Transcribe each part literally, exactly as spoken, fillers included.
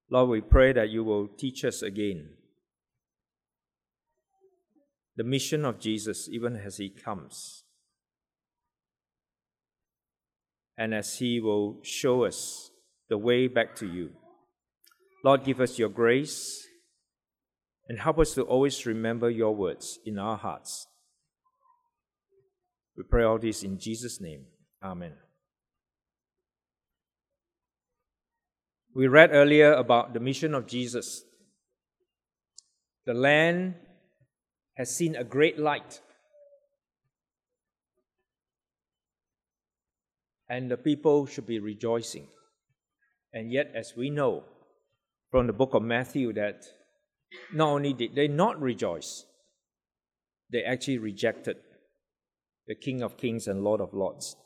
Lord, we pray that you will teach us again the mission of Jesus, even as he comes, and as he will show us the way back to you. Lord, give us your grace and help us to always remember your words in our hearts. We pray all this in Jesus' name. Amen. We read earlier about the mission of Jesus. The land has seen a great light, and the people should be rejoicing. And yet, as we know from the book of Matthew, that not only did they not rejoice, they actually rejected the King of Kings and Lord of Lords.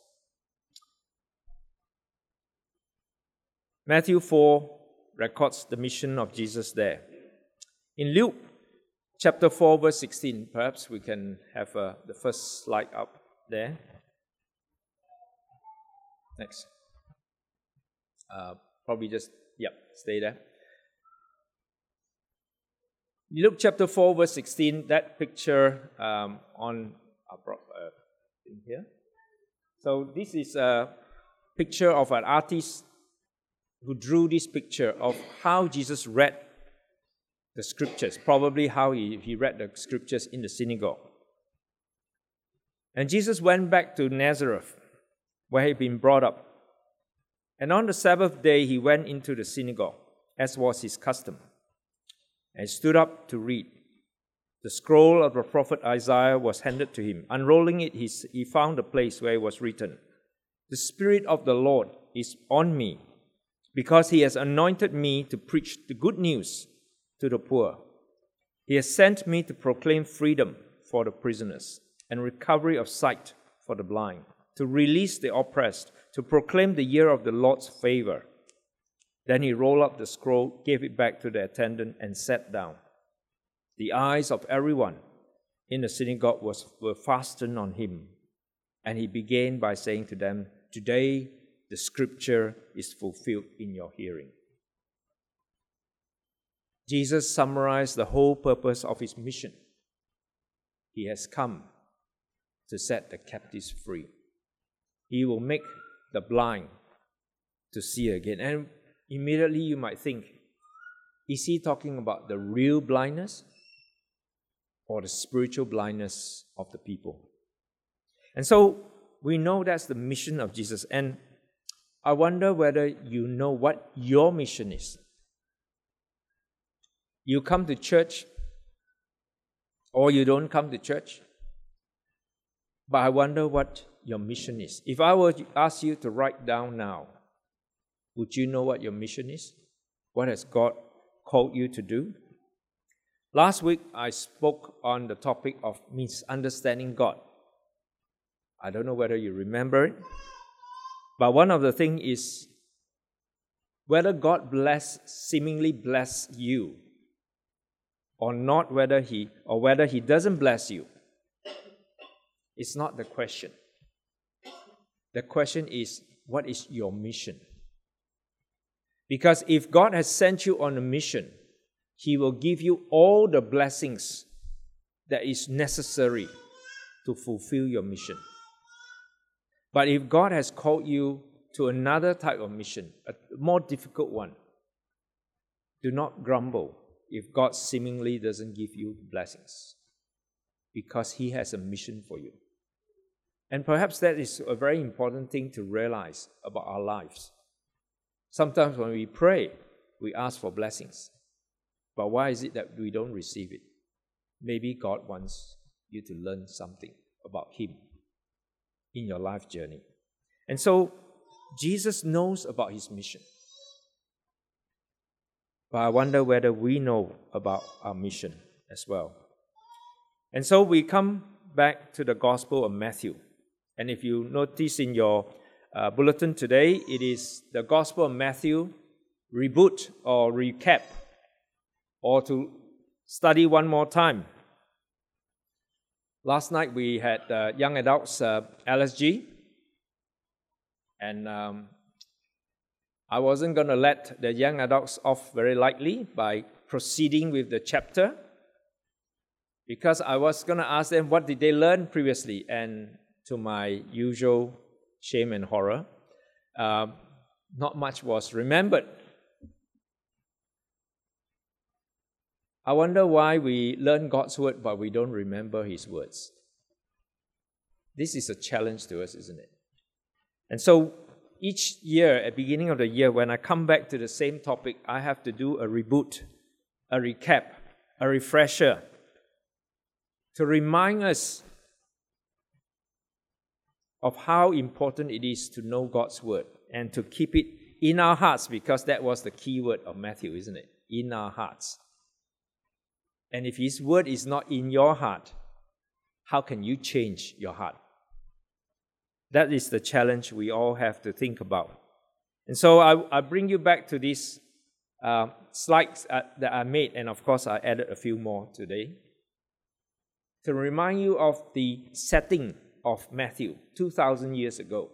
Matthew four records the mission of Jesus there. In Luke chapter four, verse sixteen, perhaps we can have uh, the first slide up there. Next. Uh, probably just, yep, stay there. Luke chapter four, verse sixteen, that picture um, on uh, in here. So this is a picture of an artist who drew this picture of how Jesus read the scriptures, probably how he, he read the scriptures in the synagogue. And Jesus went back to Nazareth, where he'd been brought up. And on the Sabbath day, he went into the synagogue, as was his custom, and stood up to read. The scroll of the prophet Isaiah was handed to him. Unrolling it, he, he found a place where it was written, "The Spirit of the Lord is on me, because he has anointed me to preach the good news to the poor. He has sent me to proclaim freedom for the prisoners and recovery of sight for the blind, to release the oppressed, to proclaim the year of the Lord's favor." Then he rolled up the scroll, gave it back to the attendant, and sat down. The eyes of everyone in the synagogue was, were fastened on him, and he began by saying to them, "Today the scripture is fulfilled in your hearing." Jesus summarized the whole purpose of his mission. He has come to set the captives free. He will make the blind to see again. And immediately you might think, is he talking about the real blindness or the spiritual blindness of the people? And so we know that's the mission of Jesus. And I wonder whether you know what your mission is. You come to church or you don't come to church. But I wonder what your mission is. If I were to ask you to write down now, would you know what your mission is? What has God called you to do? Last week, I spoke on the topic of misunderstanding God. I don't know whether you remember it, but one of the things is whether God bless, seemingly bless you or not, whether he or whether he doesn't bless you. It's not the question. The question is, what is your mission? Because if God has sent you on a mission, he will give you all the blessings that is necessary to fulfill your mission. But if God has called you to another type of mission, a more difficult one, do not grumble if God seemingly doesn't give you blessings, because he has a mission for you. And perhaps that is a very important thing to realize about our lives. Sometimes when we pray, we ask for blessings. But why is it that we don't receive it? Maybe God wants you to learn something about him in your life journey. And so Jesus knows about his mission. But I wonder whether we know about our mission as well. And so we come back to the Gospel of Matthew. And if you notice in your uh, bulletin today, it is the Gospel of Matthew reboot or recap, or to study one more time. Last night we had uh, young adults uh, L S G, and um, I wasn't going to let the young adults off very lightly by proceeding with the chapter, because I was going to ask them what did they learn previously, and to my usual shame and horror, uh, not much was remembered. I wonder why we learn God's word but we don't remember His words. This is a challenge to us, isn't it? And so each year, at the beginning of the year, when I come back to the same topic, I have to do a reboot, a recap, a refresher, to remind us of how important it is to know God's word and to keep it in our hearts, because that was the key word of Matthew, isn't it? In our hearts. And if His word is not in your heart, how can you change your heart? That is the challenge we all have to think about. And so I, I bring you back to these uh, slides uh, that I made, and of course I added a few more today, to remind you of the setting of Matthew two thousand years ago,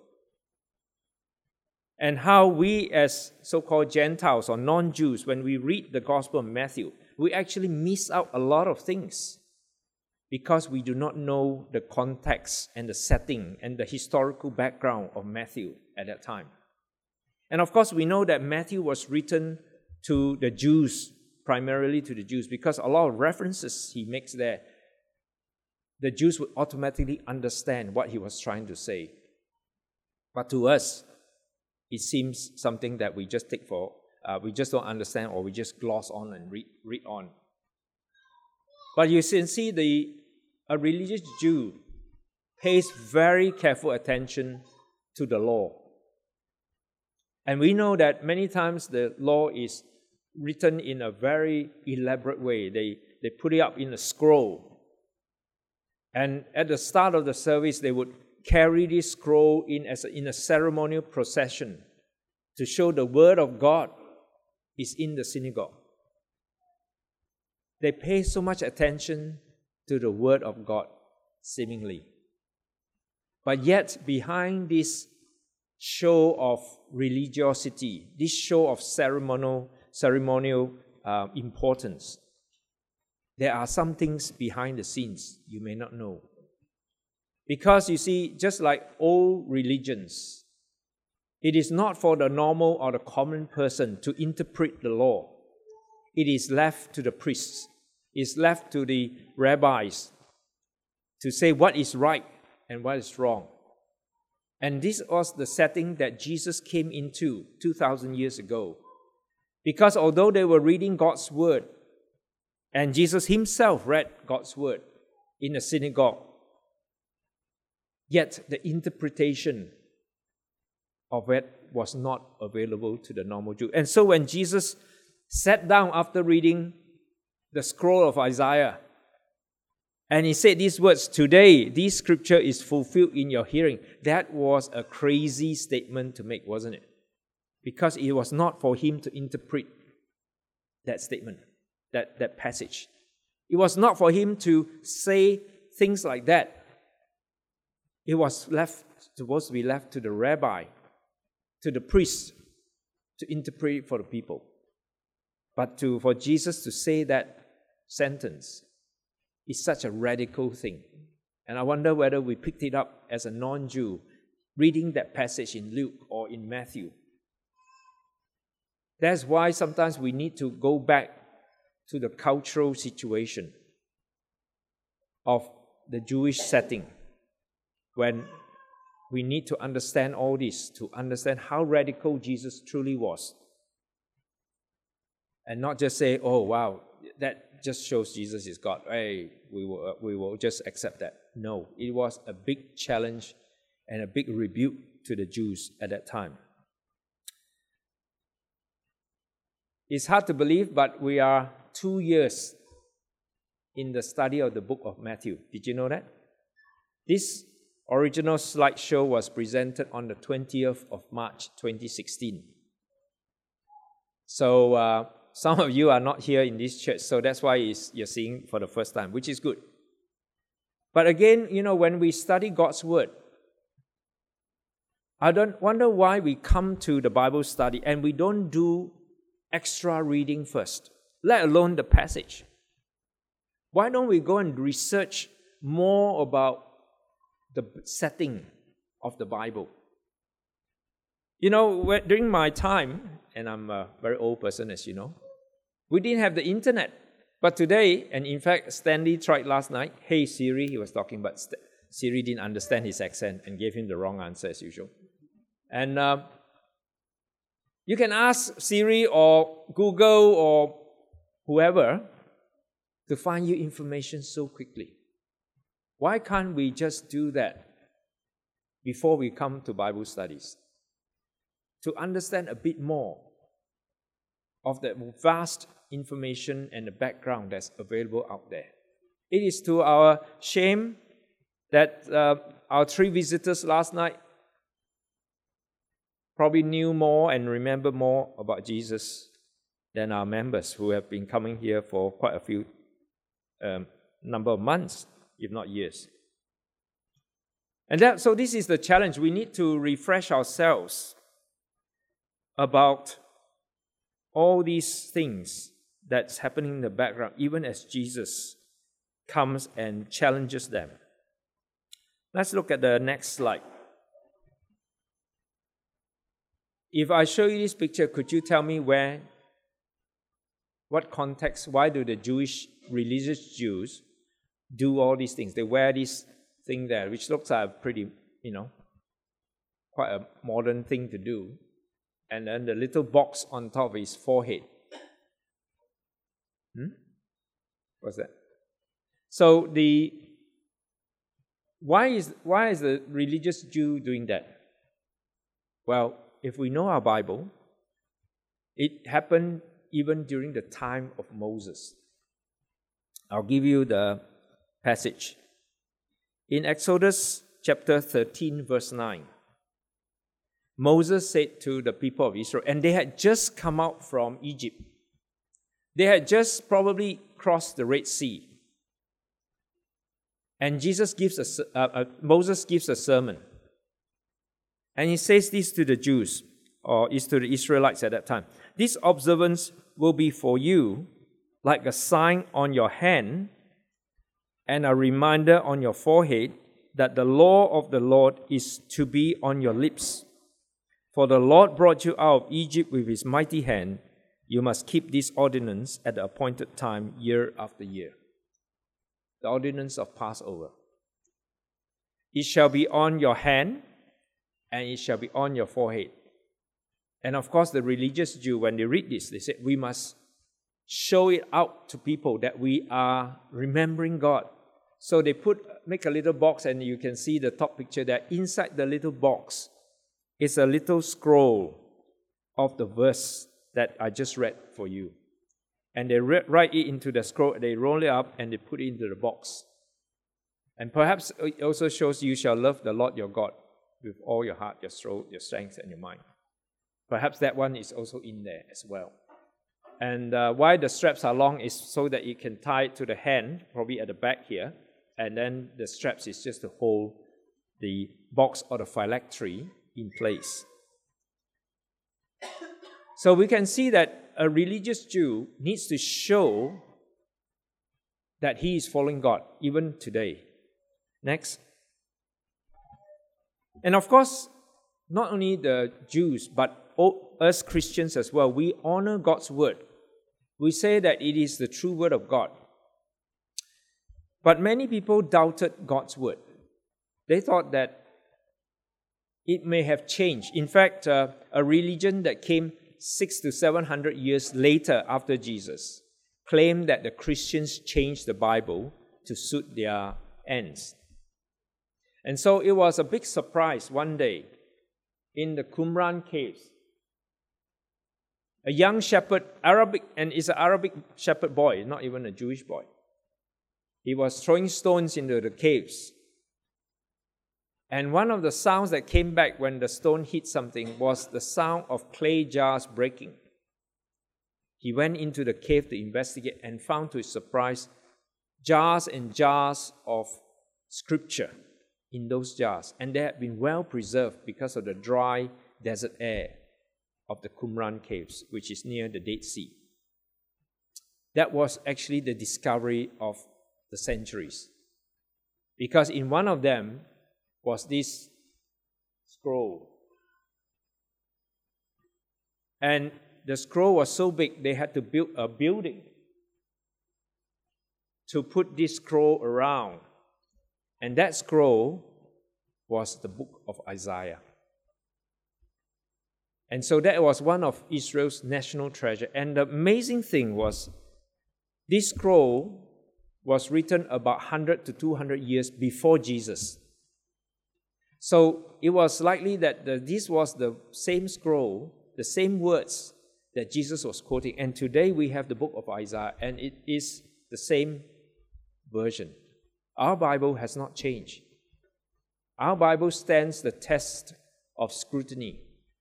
and how we as so-called Gentiles or non-Jews, when we read the Gospel of Matthew, we actually miss out a lot of things because we do not know the context and the setting and the historical background of Matthew at that time. And of course, we know that Matthew was written to the Jews, primarily to the Jews, because a lot of references he makes there, the Jews would automatically understand what he was trying to say. But to us, it seems something that we just take for, uh, we just don't understand, or we just gloss on and read, read on. But you can see the a religious Jew pays very careful attention to the law. And we know that many times the law is written in a very elaborate way. They, they put it up in a scroll. And at the start of the service, they would carry this scroll in as a, in a ceremonial procession to show the word of God is in the synagogue. They pay so much attention to the word of God, seemingly. But yet, behind this show of religiosity, this show of ceremonial, ceremonial uh, importance, there are some things behind the scenes you may not know. Because you see, just like all religions, it is not for the normal or the common person to interpret the law. It is left to the priests. It's left to the rabbis to say what is right and what is wrong. And this was the setting that Jesus came into two thousand years ago. Because although they were reading God's word, and Jesus himself read God's word in a synagogue, yet the interpretation of it was not available to the normal Jew. And so when Jesus sat down after reading the scroll of Isaiah, and he said these words, "Today, this scripture is fulfilled in your hearing," that was a crazy statement to make, wasn't it? Because it was not for him to interpret that statement, that, that passage. It was not for him to say things like that. It was left, supposed to be left to the rabbi, to the priest, to interpret it for the people. But to for Jesus to say that sentence is such a radical thing. And I wonder whether we picked it up as a non-Jew reading that passage in Luke or in Matthew. That's why sometimes we need to go back to the cultural situation of the Jewish setting, when we need to understand all this, to understand how radical Jesus truly was. And not just say, "Oh, wow, that just shows Jesus is God. Hey, we will, uh, we will just accept that." No, it was a big challenge and a big rebuke to the Jews at that time. It's hard to believe, but we are two years in the study of the book of Matthew. Did you know that? This original slideshow was presented on the twentieth of March, twenty sixteen. So, uh, some of you are not here in this church, so that's why you're seeing for the first time, which is good. But again, you know, when we study God's word, I don't wonder why we come to the Bible study and we don't do extra reading first, let alone the passage. Why don't we go and research more about the setting of the Bible? You know, during my time, and I'm a very old person, as you know, we didn't have the internet. But today, and in fact, Stanley tried last night, "Hey Siri," he was talking, but St- Siri didn't understand his accent and gave him the wrong answer as usual. And uh, you can ask Siri or Google or whoever to find you information so quickly. Why can't we just do that before we come to Bible studies? To understand a bit more of the vast information and the background that's available out there. It is to our shame that uh, our three visitors last night probably knew more and remember more about Jesus than our members who have been coming here for quite a few um, number of months, if not years. And that, so this is the challenge. We need to refresh ourselves about all these things that's happening in the background, even as Jesus comes and challenges them. Let's look at the next slide. If I show you this picture, could you tell me where, what context, why do the Jewish, religious Jews do all these things? They wear this thing there, which looks like a pretty, you know, quite a modern thing to do. And then the little box on top of his forehead. Hmm? What's that? So the why is why is the religious Jew doing that? Well, if we know our Bible, it happened even during the time of Moses. I'll give you the passage. In Exodus chapter thirteen, verse nine, Moses said to the people of Israel, and they had just come out from Egypt. They had just probably crossed the Red Sea. And Jesus gives a, uh, uh, Moses gives a sermon. And he says this to the Jews, or is to the Israelites at that time. This observance will be for you like a sign on your hand and a reminder on your forehead that the law of the Lord is to be on your lips. For the Lord brought you out of Egypt with his mighty hand. You must keep this ordinance at the appointed time, year after year. The ordinance of Passover. It shall be on your hand, and it shall be on your forehead. And of course, the religious Jew, when they read this, they said, we must show it out to people that we are remembering God. So they put make a little box, and you can see the top picture there. Inside the little box is a little scroll of the verse that I just read for you. And they re- write it into the scroll, they roll it up, and they put it into the box. And perhaps it also shows you shall love the Lord your God with all your heart, your soul, your strength, and your mind. Perhaps that one is also in there as well. And uh, why the straps are long is so that you can tie it to the hand, probably at the back here, and then the straps is just to hold the box or the phylactery in place. So we can see that a religious Jew needs to show that he is following God, even today. Next. And of course, not only the Jews, but us Christians as well, we honor God's word. We say that it is the true word of God. But many people doubted God's word. They thought that it may have changed. In fact, uh, a religion that came six to seven hundred years later after Jesus claimed that the Christians changed the Bible to suit their ends. And so it was a big surprise one day in the Qumran caves. A young shepherd, Arabic, and is an Arabic shepherd boy, not even a Jewish boy. He was throwing stones into the caves. And one of the sounds that came back when the stone hit something was the sound of clay jars breaking. He went into the cave to investigate and found to his surprise jars and jars of scripture in those jars, and they had been well preserved because of the dry desert air of the Qumran caves, which is near the Dead Sea. That was actually the discovery of the centuries, because in one of them was this scroll. And the scroll was so big, they had to build a building to put this scroll around. And that scroll was the book of Isaiah. And so that was one of Israel's national treasure. And the amazing thing was, this scroll was written about one hundred to two hundred years before Jesus. So it was likely that the, this was the same scroll, the same words that Jesus was quoting. And today we have the book of Isaiah, and it is the same version. Our Bible has not changed. Our Bible stands the test of scrutiny.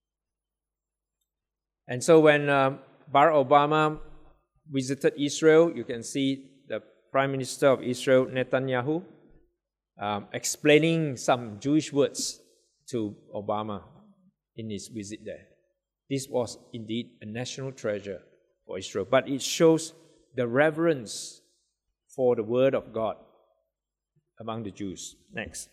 And so when uh, Barack Obama visited Israel, you can see the Prime Minister of Israel, Netanyahu, um, explaining some Jewish words to Obama in his visit there. This was indeed a national treasure for Israel, but it shows the reverence for the Word of God among the Jews. Next.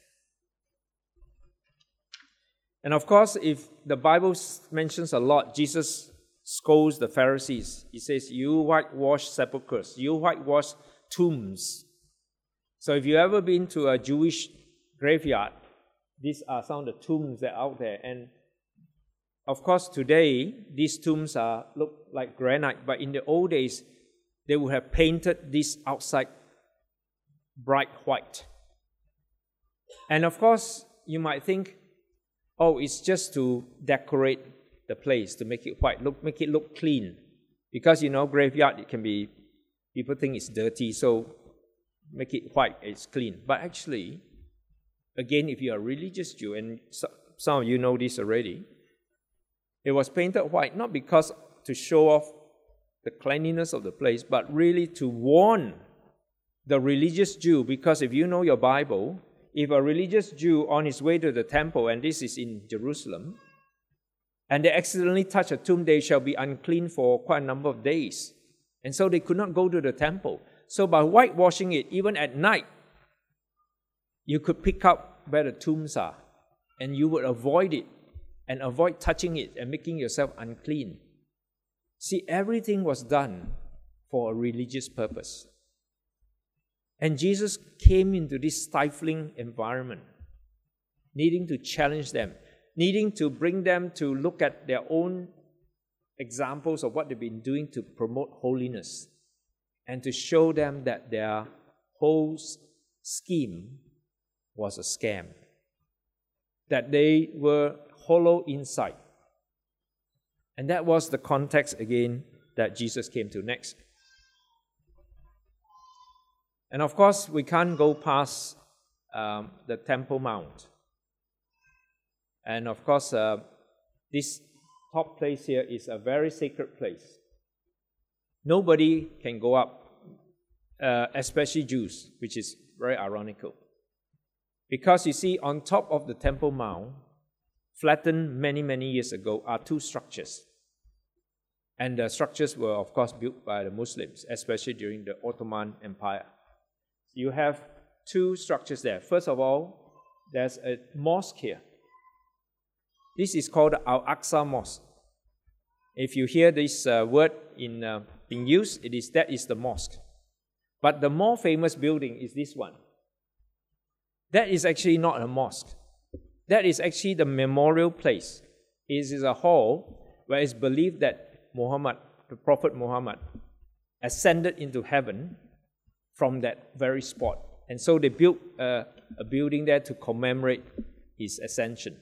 And of course, if the Bible mentions a lot, Jesus scolds the Pharisees. He says, you whitewash sepulchres, you whitewash tombs. So if you've ever been to a Jewish graveyard, these are some of the tombs that are out there. And of course, today, these tombs are look like granite, but in the old days, they would have painted this outside bright white. And of course, you might think, oh, it's just to decorate the place, to make it white, look, make it look clean. Because, you know, graveyard, it can be, people think it's dirty, so make it white, it's clean. But actually, again, if you are a religious Jew, and so, some of you know this already, it was painted white not because to show off the cleanliness of the place, but really to warn the religious Jew, because if you know your Bible, if a religious Jew on his way to the temple, and this is in Jerusalem, and they accidentally touch a tomb, they shall be unclean for quite a number of days. And so they could not go to the temple. So by whitewashing it, even at night, you could pick up where the tombs are, and you would avoid it, and avoid touching it and making yourself unclean. See, everything was done for a religious purpose. And Jesus came into this stifling environment, needing to challenge them, needing to bring them to look at their own examples of what they've been doing to promote holiness, and to show them that their whole scheme was a scam, that they were hollow inside. And that was the context, again, that Jesus came to next. And of course, we can't go past um, the Temple Mount. And of course, uh, this top place here is a very sacred place. Nobody can go up, uh, especially Jews, which is very ironical. Because you see, on top of the Temple Mount, flattened many, many years ago, are two structures. And the structures were, of course, built by the Muslims, especially during the Ottoman Empire. You have two structures there. First of all, there's a mosque here. This is called the Al-Aqsa Mosque. If you hear this uh, word in uh, being used, it is that is the mosque. But the more famous building is this one. That is actually not a mosque. That is actually the memorial place. It is a hall where it's believed that Muhammad, the Prophet Muhammad, ascended into heaven from that very spot. And so they built a, a building there to commemorate his ascension.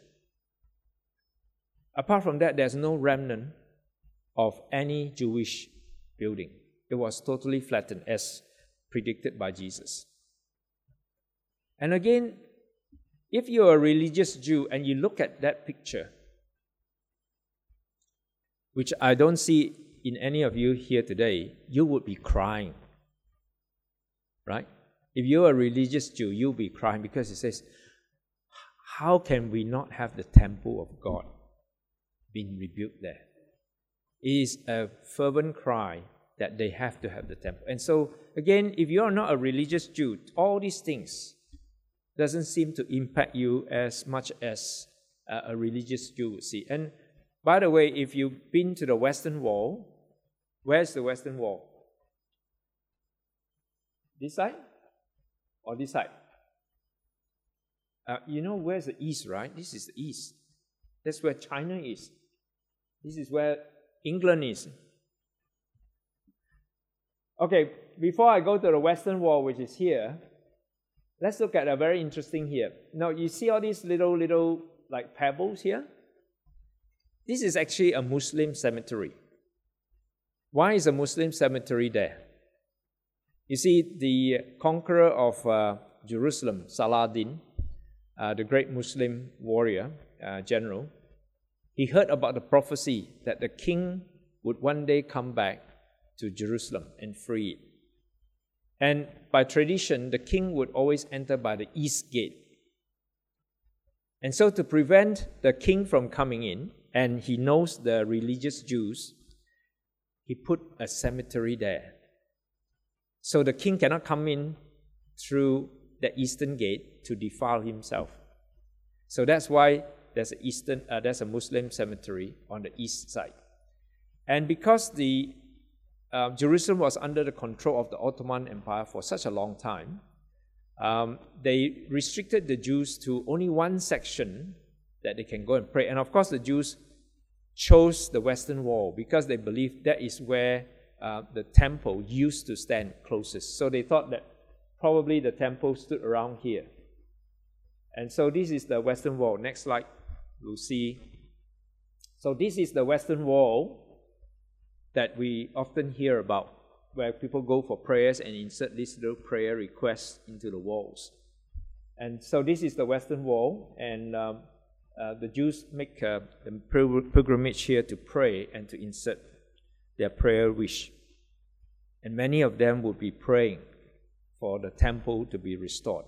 Apart from that, there's no remnant of any Jewish building. It was totally flattened as predicted by Jesus. And again, if you're a religious Jew and you look at that picture, which I don't see in any of you here today, you would be crying. Right? If you're a religious Jew, you'll be crying because it says, how can we not have the temple of God being rebuilt there? It is a fervent cry that they have to have the temple. And so, again, if you are not a religious Jew, all these things doesn't seem to impact you as much as uh, a religious Jew would see. And by the way, if you've been to the Western Wall, where's the Western Wall? This side? Or this side? Uh, you know where's the East, right? This is the East. That's where China is. This is where England is. Okay, before I go to the Western Wall, which is here, let's look at a very interesting here. Now, you see all these little, little, like pebbles here? This is actually a Muslim cemetery. Why is a Muslim cemetery there? You see, the conqueror of uh, Jerusalem, Saladin, uh, the great Muslim warrior, uh, general, he heard about the prophecy that the king would one day come back to Jerusalem and free it. And by tradition, the king would always enter by the east gate. And so to prevent the king from coming in, and he knows the religious Jews, he put a cemetery there. So the king cannot come in through the eastern gate to defile himself. So that's why there's a eastern, uh, there's a Muslim cemetery on the east side. And because the uh, Jerusalem was under the control of the Ottoman Empire for such a long time, um, they restricted the Jews to only one section that they can go and pray. And of course, the Jews chose the Western Wall because they believed that is where uh, the temple used to stand closest. So they thought that probably the temple stood around here. And so this is the Western Wall. Next slide, we'll see. So this is the Western Wall that we often hear about, where people go for prayers and insert these little prayer requests into the walls. And so this is the Western Wall, and um, uh, the Jews make uh, a pilgrimage here to pray and to insert their prayer wish. And many of them would be praying for the temple to be restored.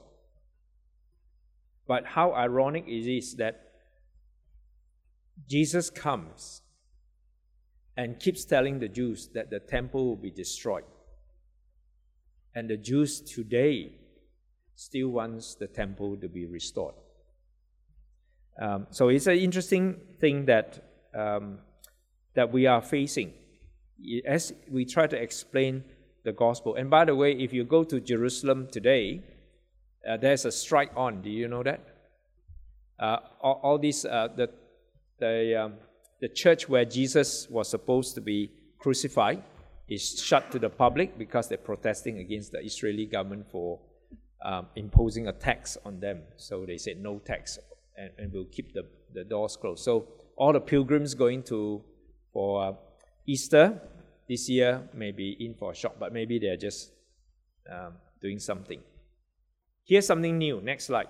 But how ironic it is that Jesus comes and keeps telling the Jews that the temple will be destroyed. And the Jews today still wants the temple to be restored. Um, so it's an interesting thing that um, that we are facing as we try to explain the gospel. And by the way, if you go to Jerusalem today, uh, there's a strike on. Do you know that? Uh, all, all these uh, the the um, the church where Jesus was supposed to be crucified is shut to the public because they're protesting against the Israeli government for um, imposing a tax on them. So they said no tax, and, and we'll keep the, the doors closed. So all the pilgrims going to for uh, Easter this year may be in for a shock, but maybe they're just um, doing something. Here's something new. Next slide.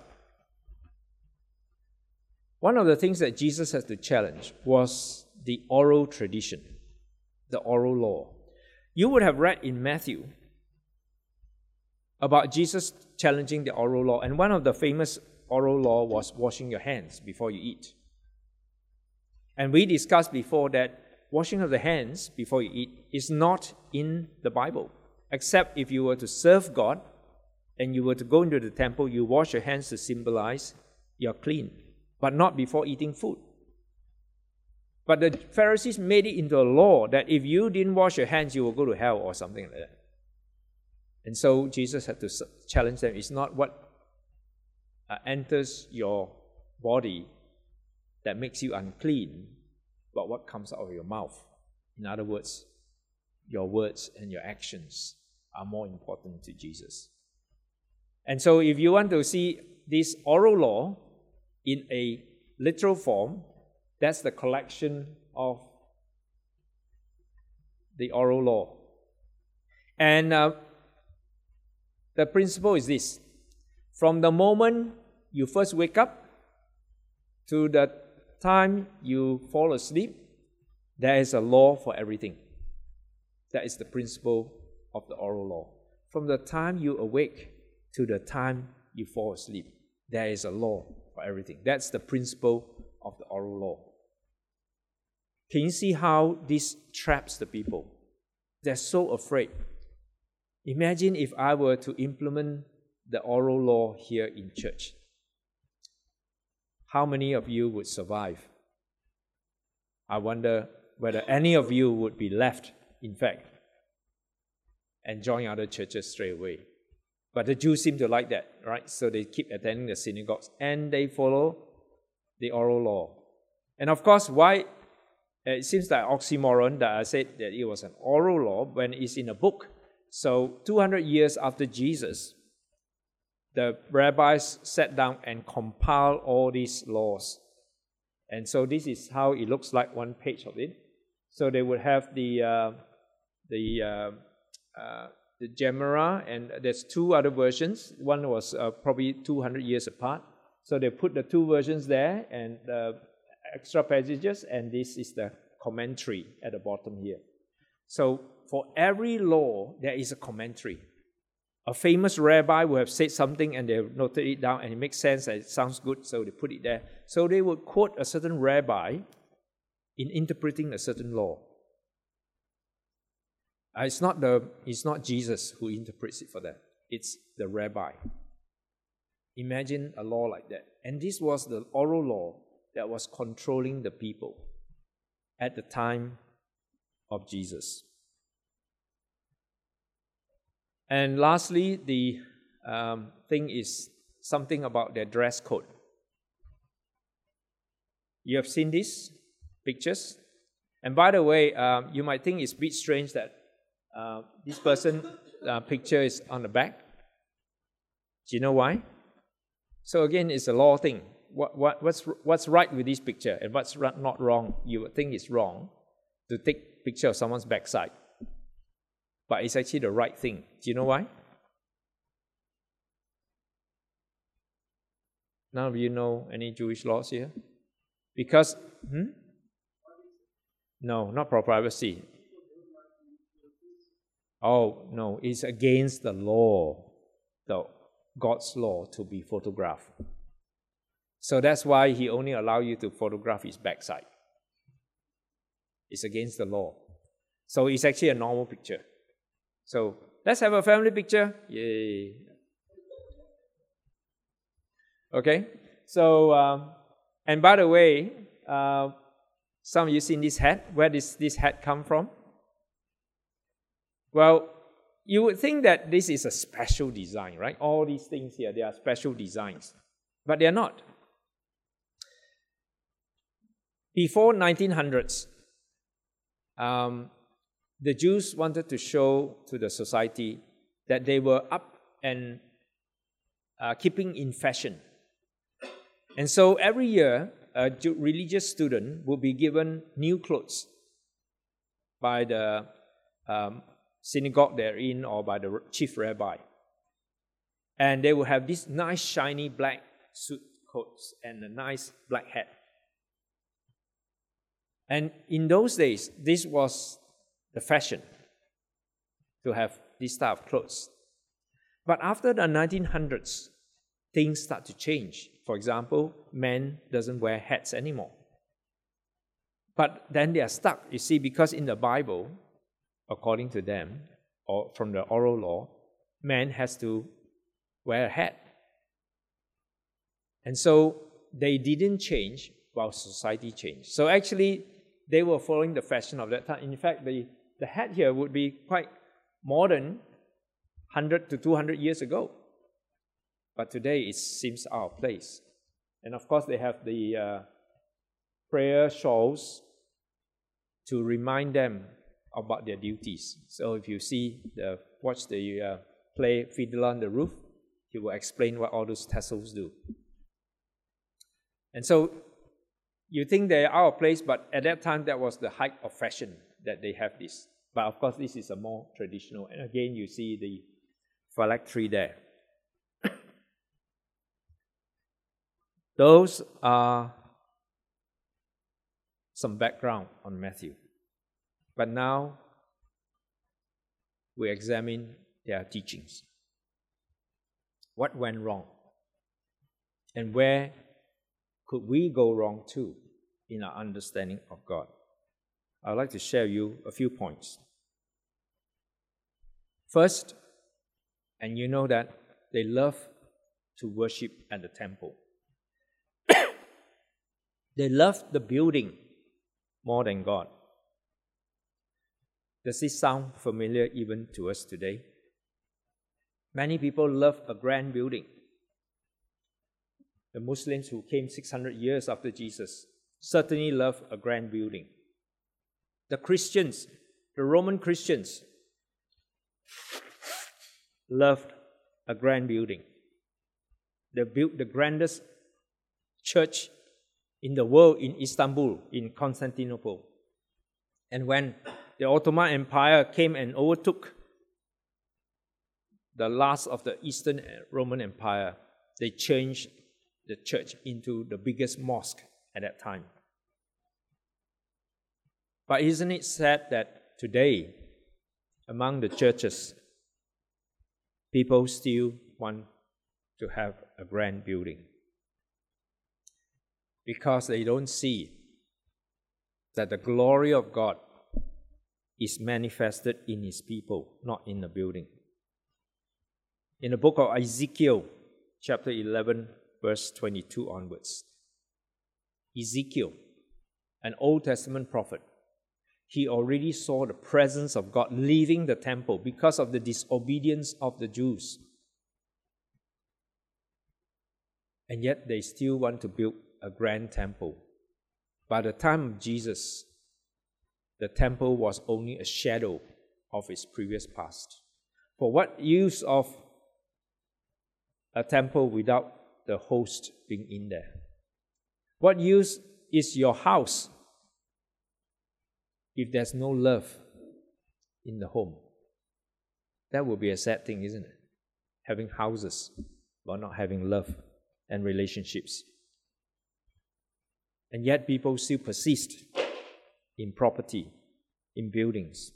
One of the things that Jesus had to challenge was the oral tradition, the oral law. You would have read in Matthew about Jesus challenging the oral law, and one of the famous oral law was washing your hands before you eat. And we discussed before that washing of the hands before you eat is not in the Bible, except if you were to serve God and you were to go into the temple, you wash your hands to symbolize you're clean, but not before eating food. But the Pharisees made it into a law that if you didn't wash your hands, you will go to hell or something like that. And so Jesus had to challenge them. It's not what uh, enters your body that makes you unclean, but what comes out of your mouth. In other words, your words and your actions are more important to Jesus. And so if you want to see this oral law in a literal form, that's the collection of the oral law. And uh, the principle is this. From the moment you first wake up to the time you fall asleep, there is a law for everything. That is the principle of the oral law. From the time you awake to the time you fall asleep, there is a law for for everything. That's the principle of the oral law. Can you see how this traps the people? They're so afraid. Imagine if I were to implement the oral law here in church. How many of you would survive? I wonder whether any of you would be left, in fact, and join other churches straight away. But the Jews seem to like that, right? So they keep attending the synagogues and they follow the oral law. And of course, why it seems like oxymoron that I said that it was an oral law when it's in a book. So two hundred years after Jesus, the rabbis sat down and compiled all these laws. And so this is how it looks like, one page of it. So they would have the uh, the uh, uh, the Gemara, and there's two other versions. One was uh, probably two hundred years apart. So they put the two versions there and uh, extra passages, and this is the commentary at the bottom here. So for every law, there is a commentary. A famous rabbi will have said something and they noted it down and it makes sense and it sounds good, so they put it there. So they would quote a certain rabbi in interpreting a certain law. Uh, it's not the it's not Jesus who interprets it for them. It's the rabbi. Imagine a law like that. And this was the oral law that was controlling the people at the time of Jesus. And lastly, the um, thing is something about their dress code. You have seen these pictures? And by the way, um, you might think it's a bit strange that uh, this person uh, picture is on the back. Do you know why? So again, it's a law thing. What, what, what's, what's right with this picture and what's not wrong? You would think it's wrong to take a picture of someone's backside. But it's actually the right thing. Do you know why? None of you know any Jewish laws here? Because, hmm? No, not for privacy. Oh, no, it's against the law, the God's law, to be photographed. So that's why he only allows you to photograph his backside. It's against the law. So it's actually a normal picture. So let's have a family picture. Yay. Okay. So, um, and by the way, uh, some of you seen this hat. Where does this hat come from? Well, you would think that this is a special design, right? All these things here, they are special designs. But they are not. Before nineteen hundreds, um, the Jews wanted to show to the society that they were up and uh, keeping in fashion. And so every year, a religious student would be given new clothes by the um, synagogue they're in or by the chief rabbi. And they would have these nice shiny black suit coats and a nice black hat. And in those days, this was the fashion to have this type of clothes. But after the nineteen hundreds, things start to change. For example, men doesn't wear hats anymore. But then they are stuck, you see, because in the Bible, according to them, or from the oral law, man has to wear a hat. And so they didn't change while society changed. So actually, they were following the fashion of that time. In fact, the, the hat here would be quite modern, one hundred to two hundred years ago. But today it seems out of place. And of course, they have the uh, prayer shawls to remind them about their duties. So if you see, the watch the uh, play Fiddler on the Roof, he will explain what all those tassels do. And so you think they're out of place, but at that time, that was the height of fashion that they have this. But of course, this is a more traditional. And again, you see the phylactery there. Those are some background on Matthew. But now, we examine their teachings. What went wrong? And where could we go wrong too in our understanding of God? I'd like to share you a few points. First, and you know that they love to worship at the temple. They love the building more than God. Does this sound familiar even to us today? Many people love a grand building. The Muslims who came six hundred years after Jesus certainly love a grand building. The Christians, the Roman Christians, loved a grand building. They built the grandest church in the world in Istanbul, in Constantinople. And when the Ottoman Empire came and overtook the last of the Eastern Roman Empire, they changed the church into the biggest mosque at that time. But isn't it sad that today, among the churches, people still want to have a grand building? Because they don't see that the glory of God is manifested in His people, not in the building. In the book of Ezekiel, chapter eleven, verse twenty-two onwards, Ezekiel, an Old Testament prophet, he already saw the presence of God leaving the temple because of the disobedience of the Jews. And yet they still want to build a grand temple. By the time of Jesus, the temple was only a shadow of its previous past. For what use of a temple without the host being in there? What use is your house if there's no love in the home? That would be a sad thing, isn't it? Having houses but not having love and relationships. And yet people still persist in property, in buildings.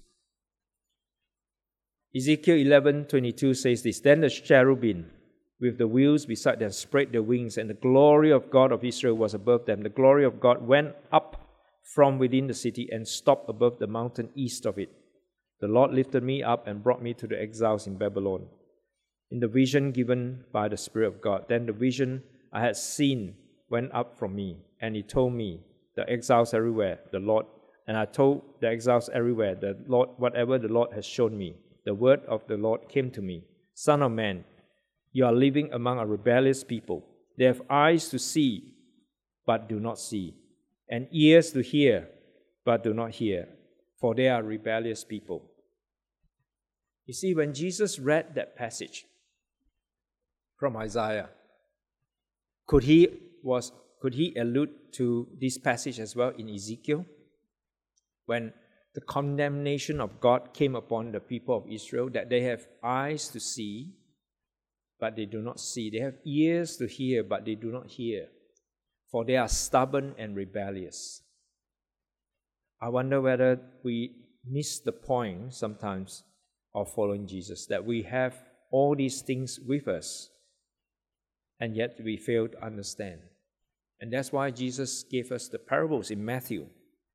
Ezekiel eleven twenty-two says this, Then the cherubim with the wheels beside them spread their wings, and the glory of God of Israel was above them. The glory of God went up from within the city and stopped above the mountain east of it. The Lord lifted me up and brought me to the exiles in Babylon, in the vision given by the Spirit of God. Then the vision I had seen went up from me, and He told me, the exiles everywhere, the Lord, and I told the exiles everywhere, the Lord, whatever the Lord has shown me, the word of the Lord came to me. Son of man, you are living among a rebellious people. They have eyes to see, but do not see, and ears to hear, but do not hear, for they are rebellious people. You see, when Jesus read that passage from Isaiah, could he was could he allude to this passage as well in Ezekiel? When the condemnation of God came upon the people of Israel, that they have eyes to see, but they do not see. They have ears to hear, but they do not hear, for they are stubborn and rebellious. I wonder whether we miss the point sometimes of following Jesus, that we have all these things with us, and yet we fail to understand. And that's why Jesus gave us the parables in Matthew.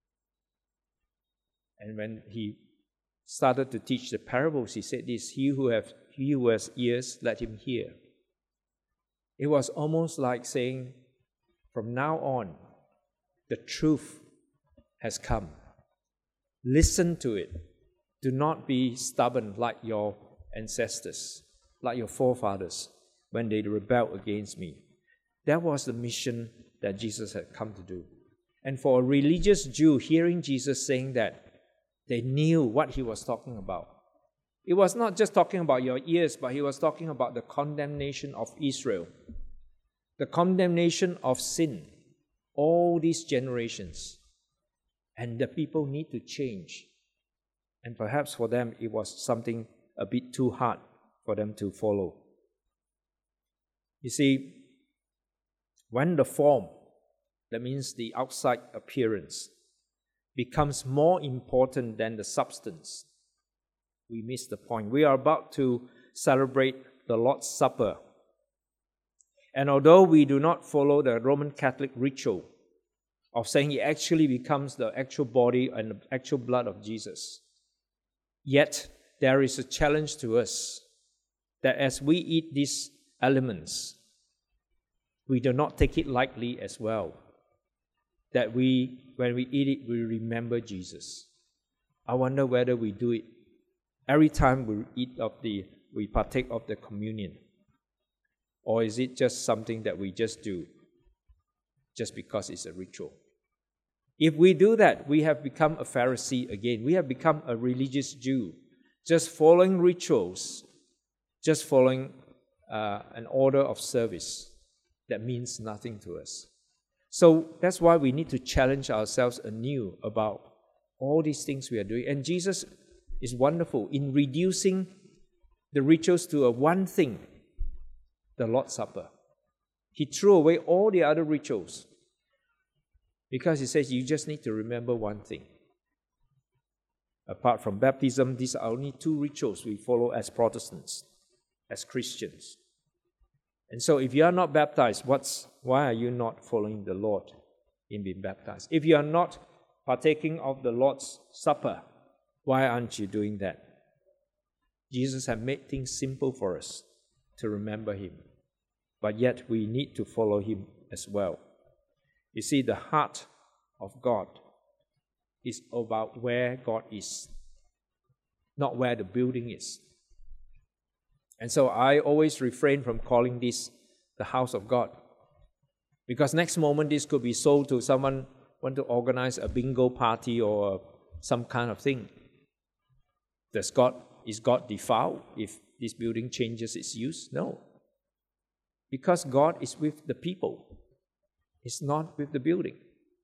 And when He started to teach the parables, He said this, He who, have, he who has ears, let him hear. It was almost like saying, from now on, the truth has come. Listen to it. Do not be stubborn like your ancestors, like your forefathers, when they rebelled against me. That was the mission that Jesus had come to do. And for a religious Jew, hearing Jesus saying that, they knew what He was talking about. It was not just talking about your ears, but He was talking about the condemnation of Israel, the condemnation of sin, all these generations. And the people need to change. And perhaps for them, it was something a bit too hard for them to follow. You see, when the form, that means the outside appearance, becomes more important than the substance, we miss the point. We are about to celebrate the Lord's Supper. And although we do not follow the Roman Catholic ritual of saying it actually becomes the actual body and the actual blood of Jesus, yet there is a challenge to us that as we eat these elements, we do not take it lightly as well. That we, when we eat it, we remember Jesus. I wonder whether we do it every time we eat of the, we partake of the communion. Or is it just something that we just do just because it's a ritual? If we do that, we have become a Pharisee again. We have become a religious Jew, just following rituals, just following uh, an order of service that means nothing to us. So that's why we need to challenge ourselves anew about all these things we are doing. And Jesus is wonderful in reducing the rituals to a one thing, the Lord's Supper. He threw away all the other rituals because he says you just need to remember one thing. Apart from baptism, these are only two rituals we follow as Protestants, as Christians. And so if you are not baptized, what's why are you not following the Lord in being baptized? If you are not partaking of the Lord's Supper, why aren't you doing that? Jesus has made things simple for us to remember Him, but yet we need to follow Him as well. You see, the heart of God is about where God is, not where the building is. And so I always refrain from calling this the house of God, because next moment this could be sold to someone who want to organize a bingo party or some kind of thing. Does God, is God defiled if this building changes its use? No. Because God is with the people. It's not with the building.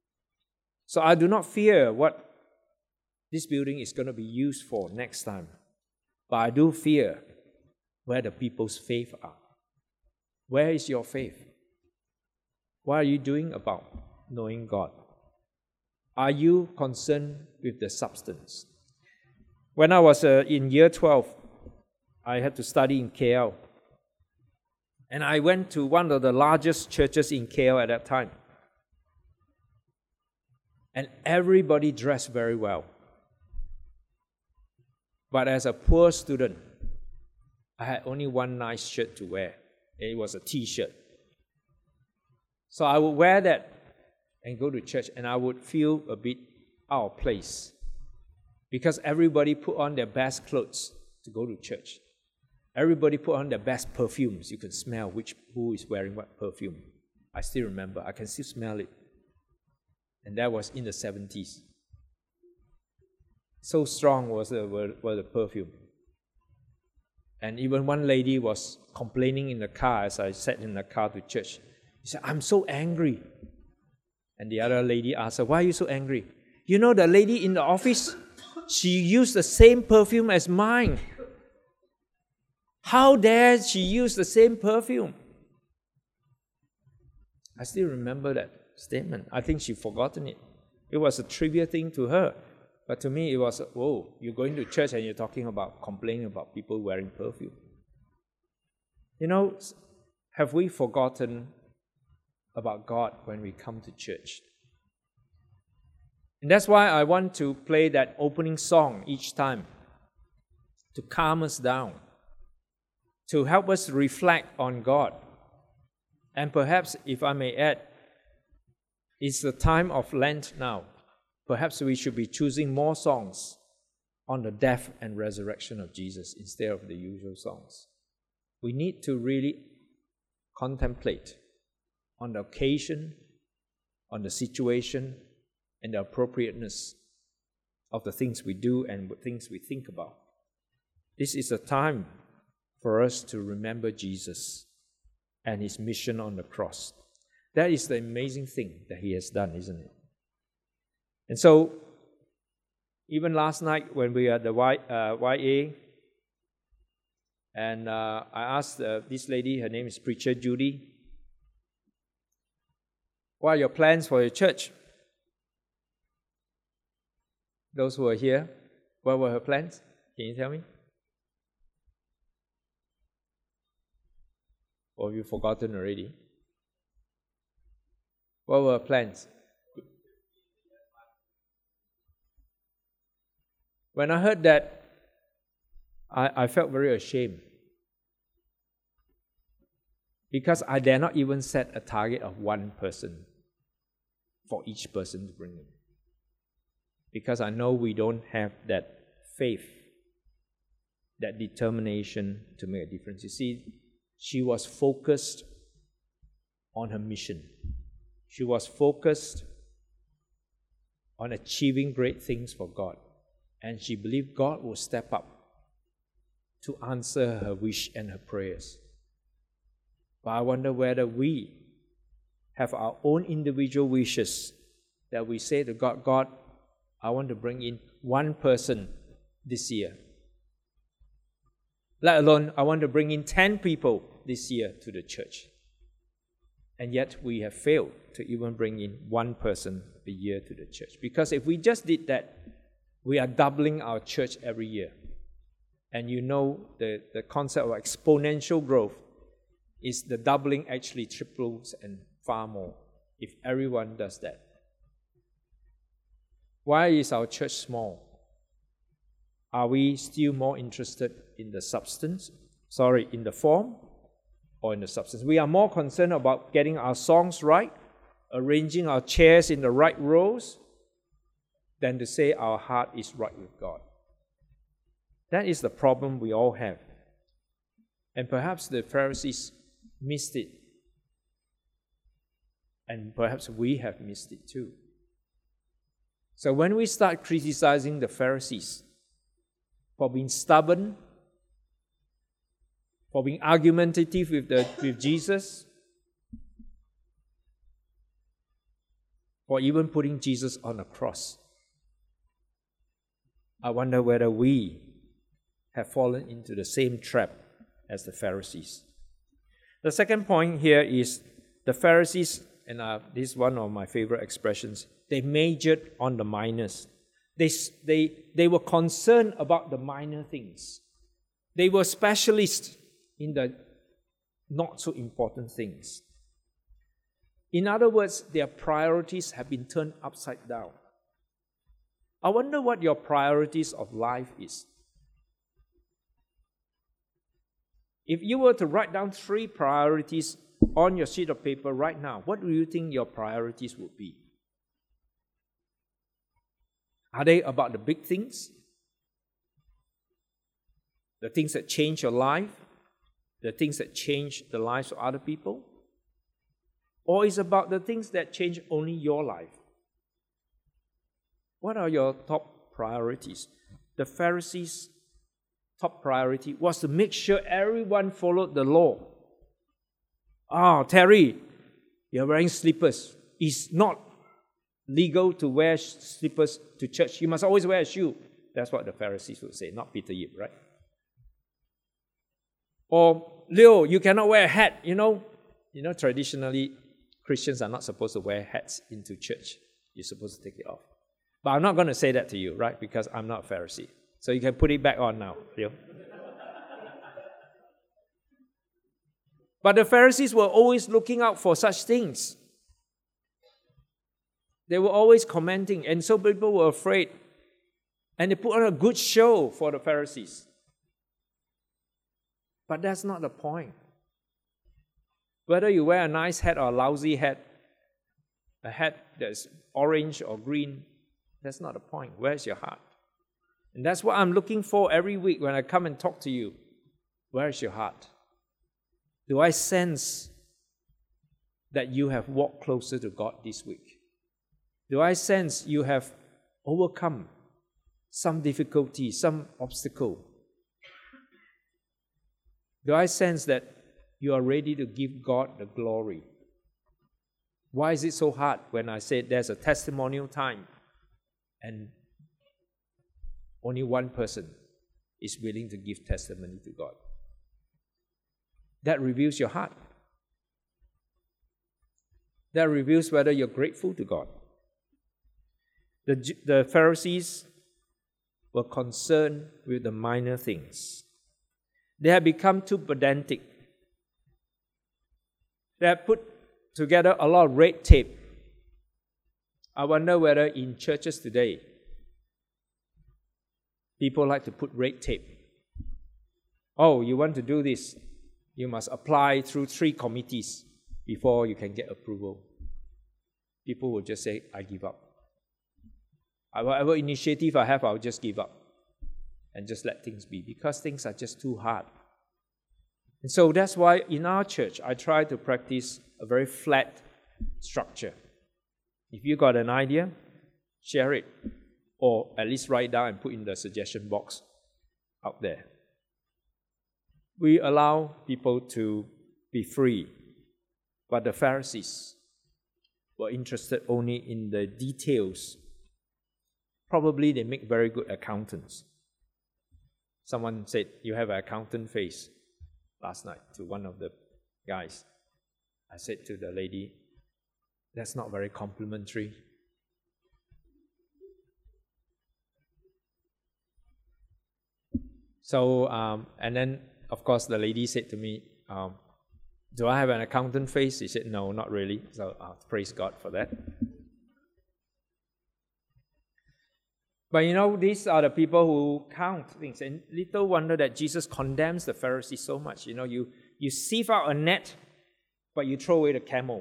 So I do not fear what this building is going to be used for next time. But I do fear where the people's faith are. Where is your faith? What are you doing about knowing God? Are you concerned with the substance? When I was uh, in year twelve, I had to study in K L. And I went to one of the largest churches in K L at that time. And everybody dressed very well. But as a poor student, I had only one nice shirt to wear. It was a t-shirt. So I would wear that and go to church, and I would feel a bit out of place because everybody put on their best clothes to go to church. Everybody put on their best perfumes. You can smell which who is wearing what perfume. I still remember. I can still smell it. And that was in the seventies. So strong was the, was the perfume. And even one lady was complaining in the car as I sat in the car to church. She said, "I'm so angry." And the other lady asked her, "Why are you so angry?" "You know, the lady in the office, she used the same perfume as mine. How dare she use the same perfume?" I still remember that statement. I think she'd forgotten it. It was a trivial thing to her. But to me, it was, whoa, you're going to church and you're talking about, complaining about people wearing perfume. You know, have we forgotten about God when we come to church? And that's why I want to play that opening song each time to calm us down, to help us reflect on God. And perhaps, if I may add, it's the time of Lent now. Perhaps we should be choosing more songs on the death and resurrection of Jesus instead of the usual songs. We need to really contemplate on the occasion, on the situation, and the appropriateness of the things we do and the things we think about. This is a time for us to remember Jesus and His mission on the cross. That is the amazing thing that He has done, isn't it? And so, even last night when we were at the y, uh, Y A, and uh, I asked uh, this lady, her name is Preacher Judy, "What are your plans for your church?" Those who are here, what were her plans? Can you tell me? Or have you forgotten already? What were our plans? When I heard that, I, I felt very ashamed. Because I dare not even set a target of one person for each person to bring in. Because I know we don't have that faith, that determination to make a difference. You see, she was focused on her mission. She was focused on achieving great things for God. And she believed God would step up to answer her wish and her prayers. But I wonder whether we have our own individual wishes that we say to God, God, I want to bring in one person this year. Let alone, I want to bring in ten people this year to the church. And yet we have failed to even bring in one person a year to the church. Because if we just did that, we are doubling our church every year. And you know the, the concept of exponential growth is the doubling actually triples and far more if everyone does that. Why is our church small? Are we still more interested in the substance? Sorry, in the form or in the substance? We are more concerned about getting our songs right, arranging our chairs in the right rows, than to say our heart is right with God. That is the problem we all have. And perhaps the Pharisees missed it. And perhaps we have missed it too. So when we start criticizing the Pharisees for being stubborn, for being argumentative with, the, with Jesus, for even putting Jesus on a cross, I wonder whether we have fallen into the same trap as the Pharisees. The second point here is the Pharisees, and uh, this is one of my favorite expressions, they majored on the minors. They, they, they were concerned about the minor things. They were specialists in the not so important things. In other words, their priorities have been turned upside down. I wonder what your priorities of life is. If you were to write down three priorities on your sheet of paper right now, what do you think your priorities would be? Are they about the big things? The things that change your life? The things that change the lives of other people? Or is it about the things that change only your life? What are your top priorities? The Pharisees' top priority was to make sure everyone followed the law. Ah, oh, Terry, you're wearing slippers. It's not legal to wear slippers to church. You must always wear a shoe. That's what the Pharisees would say, not Peter Yip, right? Or, Leo, you cannot wear a hat, you know. You know, traditionally, Christians are not supposed to wear hats into church. You're supposed to take it off. But I'm not going to say that to you, right? Because I'm not a Pharisee. So you can put it back on now, Leo. But the Pharisees were always looking out for such things. They were always commenting, and so people were afraid. And they put on a good show for the Pharisees. But that's not the point. Whether you wear a nice hat or a lousy hat, a hat that's orange or green, that's not the point. Where's your heart? And that's what I'm looking for every week when I come and talk to you. Where's your heart? Do I sense that you have walked closer to God this week? Do I sense you have overcome some difficulty, some obstacle? Do I sense that you are ready to give God the glory? Why is it so hard when I say there's a testimonial time and only one person is willing to give testimony to God? That reveals your heart. That reveals whether you're grateful to God. The, the Pharisees were concerned with the minor things. They had become too pedantic. They have put together a lot of red tape. I wonder whether in churches today, people like to put red tape. Oh, you want to do this? You must apply through three committees before you can get approval. People will just say, I give up. Whatever initiative I have, I'll just give up and just let things be, because things are just too hard. And so that's why in our church, I try to practice a very flat structure. If you got an idea, share it, or at least write down and put in the suggestion box out there. We allow people to be free, but the Pharisees were interested only in the details. Probably they make very good accountants. Someone said, you have an accountant face last night to one of the guys. I said to the lady, that's not very complimentary. So, um, and then, of course, the lady said to me, um, do I have an accountant face? He said, no, not really. So, uh, praise God for that. But you know, these are the people who count things. And little wonder that Jesus condemns the Pharisees so much. You know, you, you sieve out a net, but you throw away the camel.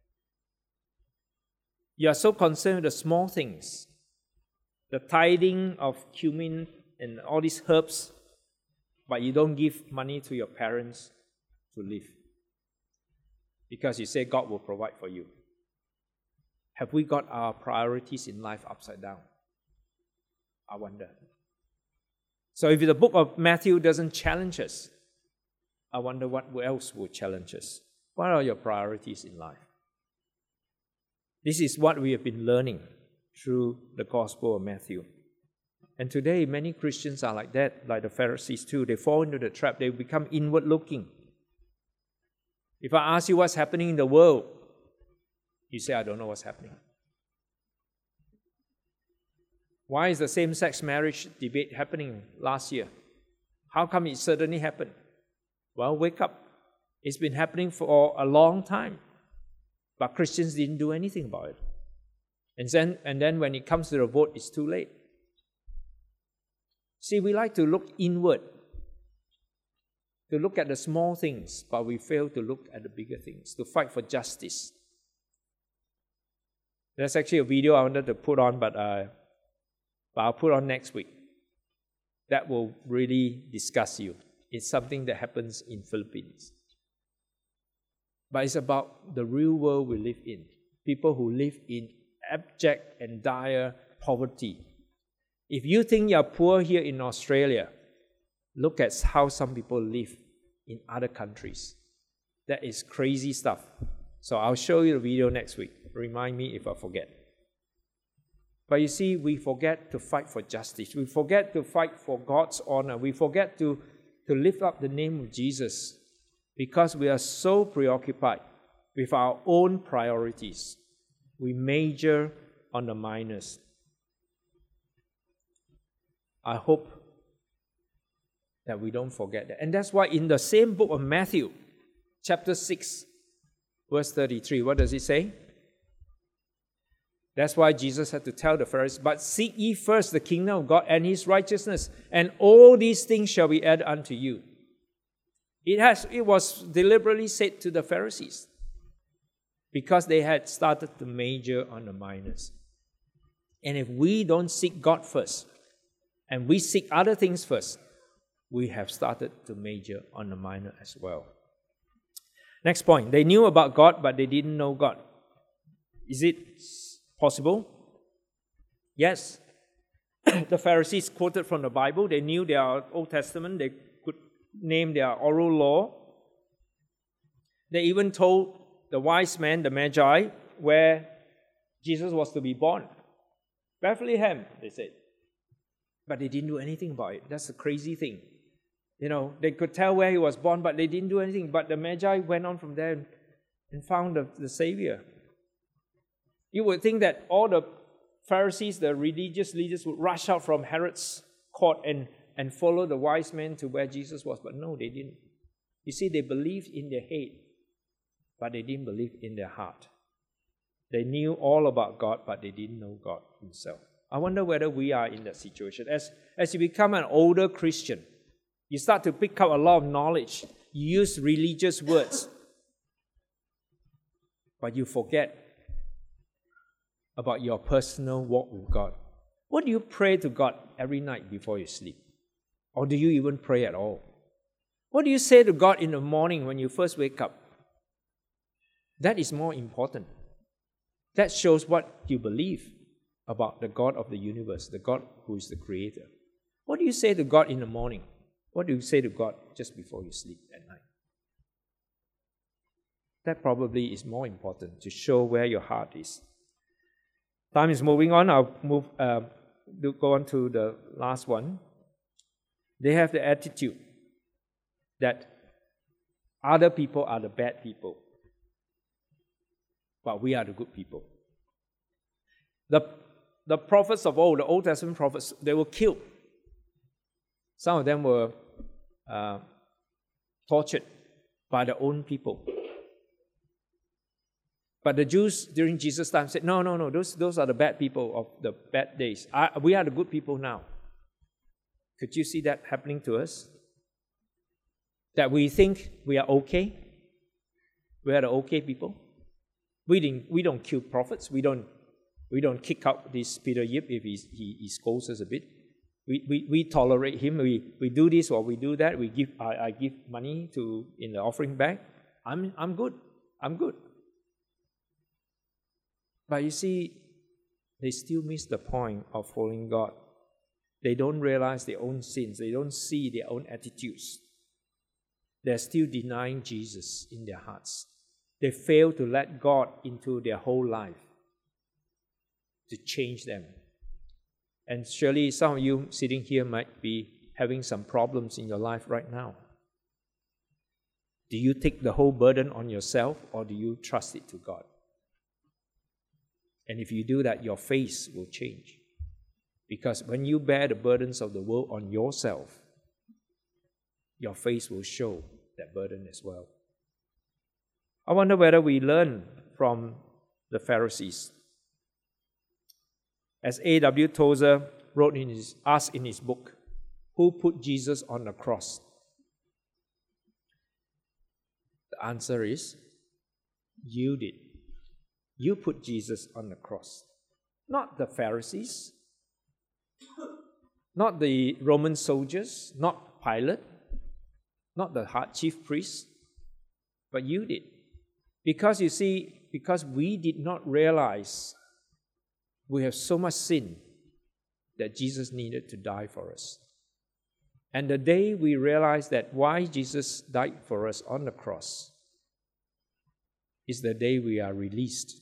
You are so concerned with the small things. The tithing of cumin and all these herbs, but you don't give money to your parents to live. Because you say God will provide for you. Have we got our priorities in life upside down? I wonder. So if the book of Matthew doesn't challenge us, I wonder what else will challenge us. What are your priorities in life? This is what we have been learning through the Gospel of Matthew. And today, many Christians are like that, like the Pharisees too. They fall into the trap. They become inward-looking. If I ask you what's happening in the world, you say, I don't know what's happening. Why is the same-sex marriage debate happening last year? How come it suddenly happened? Well, wake up. It's been happening for a long time. But Christians didn't do anything about it. And then, and then when it comes to the vote, it's too late. See, we like to look inward, to look at the small things, but we fail to look at the bigger things, to fight for justice. There's actually a video I wanted to put on, but, uh, but I'll put on next week. That will really disgust you. It's something that happens in Philippines. But it's about the real world we live in. People who live in abject and dire poverty. If you think you're poor here in Australia, look at how some people live in other countries. That is crazy stuff. So I'll show you the video next week. Remind me if I forget. But you see, we forget to fight for justice. We forget to fight for God's honor. We forget to, to lift up the name of Jesus because we are so preoccupied with our own priorities. We major on the minors. I hope that we don't forget that. And that's why in the same book of Matthew, chapter six, verse thirty-three, what does it say? That's why Jesus had to tell the Pharisees, but seek ye first the kingdom of God and His righteousness, and all these things shall be added unto you. It has, it was deliberately said to the Pharisees because they had started to major on the minors. And if we don't seek God first, and we seek other things first, we have started to major on the minor as well. Next point, they knew about God, but they didn't know God. Is it possible? Yes. The Pharisees quoted from the Bible. They knew their Old Testament. They could name their oral law. They even told the wise men, the Magi, where Jesus was to be born. Bethlehem, they said. But they didn't do anything about it. That's the crazy thing. You know, they could tell where He was born, but they didn't do anything. But the Magi went on from there and, and found the, the Savior. You would think that all the Pharisees, the religious leaders, would rush out from Herod's court and, and follow the wise men to where Jesus was. But no, they didn't. You see, they believed in their head. but they didn't believe in their heart. They knew all about God, but they didn't know God himself. I wonder whether we are in that situation. As, as you become an older Christian, you start to pick up a lot of knowledge. You use religious words, but you forget about your personal walk with God. What do you pray to God every night before you sleep? Or do you even pray at all? What do you say to God in the morning when you first wake up? That is more important. That shows what you believe about the God of the universe, the God who is the creator. What do you say to God in the morning? What do you say to God just before you sleep at night? That probably is more important to show where your heart is. Time is moving on. I'll move, uh, go on to the last one. They have the attitude that other people are the bad people, but we are the good people. The, the prophets of old, the Old Testament prophets, they were killed. Some of them were uh, tortured by their own people. But the Jews during Jesus' time said, no, no, no, those, those are the bad people of the bad days. I, we are the good people now. Could you see that happening to us? That we think we are okay? We are the okay people? We, didn't, we don't kill prophets. We don't, we don't kick out this Peter Yip if he, he, he scolds us a bit. We, we, we tolerate him. We, we do this or we do that. We give, I, I give money to in the offering bag. I'm, I'm good. I'm good. But you see, they still miss the point of following God. They don't realize their own sins. They don't see their own attitudes. They're still denying Jesus in their hearts. They fail to let God into their whole life to change them. And surely some of you sitting here might be having some problems in your life right now. Do you take the whole burden on yourself or do you trust it to God? And if you do that, your face will change. Because when you bear the burdens of the world on yourself, your face will show that burden as well. I wonder whether we learn from the Pharisees. As A W Tozer wrote in his, asked in his book, who put Jesus on the cross? The answer is, you did. You put Jesus on the cross. Not the Pharisees, not the Roman soldiers, not Pilate, not the chief priests, but you did. Because you see, because we did not realize we have so much sin that Jesus needed to die for us. And the day we realize that why Jesus died for us on the cross is the day we are released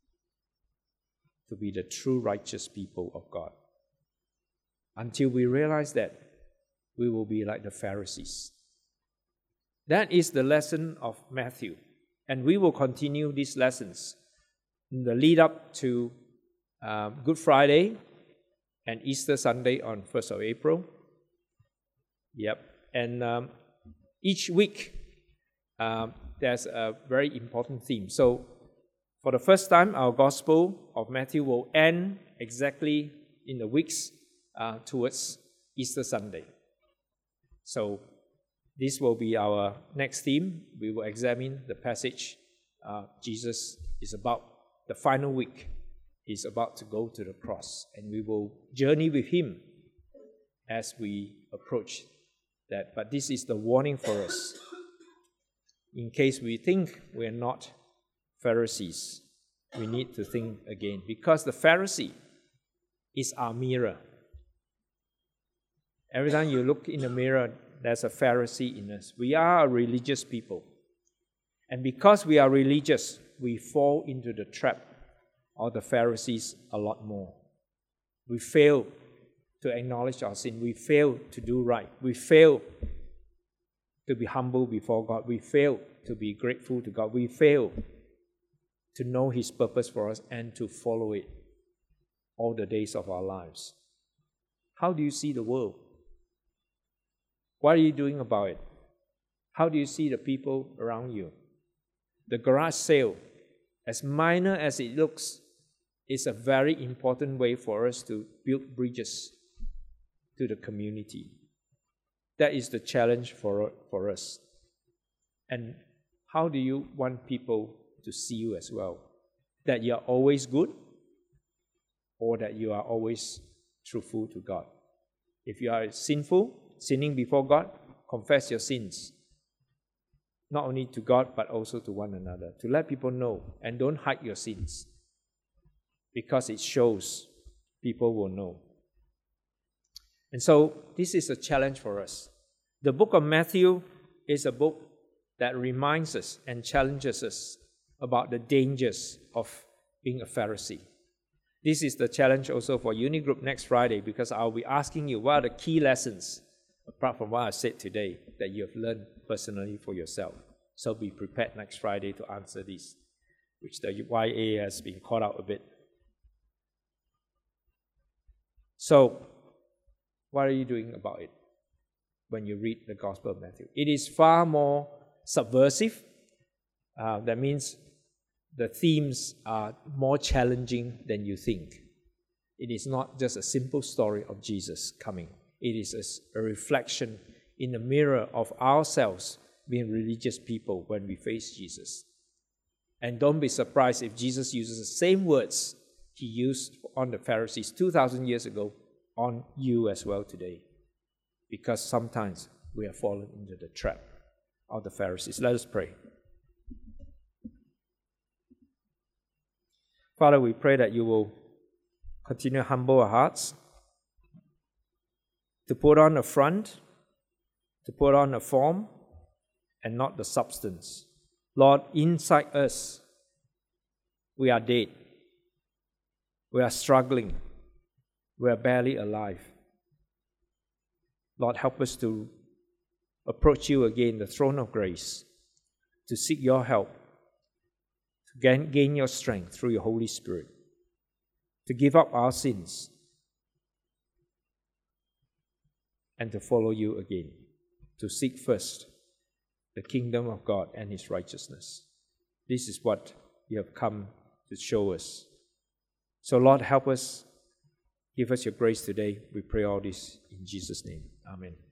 to be the true righteous people of God. Until we realize that, we will be like the Pharisees. That is the lesson of Matthew. And we will continue these lessons in the lead up to um, Good Friday and Easter Sunday on first of April. Yep. And um, each week, um, there's a very important theme. So, for the first time, our Gospel of Matthew will end exactly in the weeks uh, towards Easter Sunday. So, this will be our next theme. We will examine the passage uh, Jesus is about, the final week. He's about to go to the cross, and we will journey with him as we approach that. But this is the warning for us. In case we think we're not Pharisees, we need to think again, because the Pharisee is our mirror. Every time you look in the mirror, there's a Pharisee in us. We are a religious people. And because we are religious, we fall into the trap of the Pharisees a lot more. We fail to acknowledge our sin. We fail to do right. We fail to be humble before God. We fail to be grateful to God. We fail to know his purpose for us and to follow it all the days of our lives. How do you see the world? What are you doing about it? How do you see the people around you? The garage sale, as minor as it looks, is a very important way for us to build bridges to the community. That is the challenge for, for us. And how do you want people to see you as well? That you are always good, or that you are always truthful to God? If you are sinful, sinning before God, confess your sins. Not only to God, but also to one another. To let people know, and don't hide your sins. Because it shows, people will know. And so, this is a challenge for us. The book of Matthew is a book that reminds us and challenges us about the dangers of being a Pharisee. This is the challenge also for Unigroup next Friday, because I'll be asking you what are the key lessons, apart from what I said today, that you have learned personally for yourself. So be prepared next Friday to answer these, which the Y A has been called out a bit. So, what are you doing about it when you read the Gospel of Matthew? It is far more subversive. Uh, that means the themes are more challenging than you think. It is not just a simple story of Jesus coming. It is a, a reflection in the mirror of ourselves being religious people when we face Jesus. And don't be surprised if Jesus uses the same words he used on the Pharisees two thousand years ago on you as well today. Because sometimes we have fallen into the trap of the Pharisees. Let us pray. Father, we pray that you will continue to humble our hearts, to put on a front, to put on a form, and not the substance. Lord, inside us, we are dead. We are struggling. We are barely alive. Lord, help us to approach you again, the throne of grace, to seek your help, to gain, gain your strength through your Holy Spirit, to give up our sins, and to follow you again, to seek first the kingdom of God and His righteousness. This is what you have come to show us. So Lord, help us. Give us your grace today. We pray all this in Jesus' name. Amen.